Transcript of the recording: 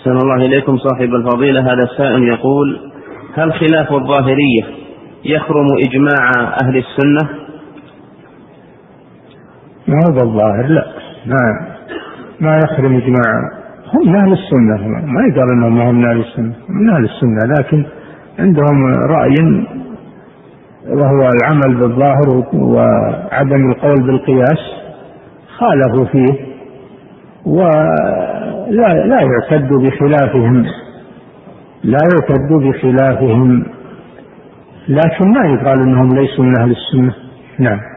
أحسن الله إليكم صاحب الفضيلة. هذا السائل يقول: هل خلاف الظاهرية يخرم إجماع أهل السنة؟ ما هو الظاهر، لا، ما يخرم إجماع، هم من أهل السنة، ما يقال أنهم هم من أهل السنة، من أهل السنة، لكن عندهم رأي وهو العمل بالظاهر وعدم القول بالقياس، خالفوا فيه ولا يعتد بخلافهم، لكن ما يقال أنهم ليسوا من أهل السنة. نعم.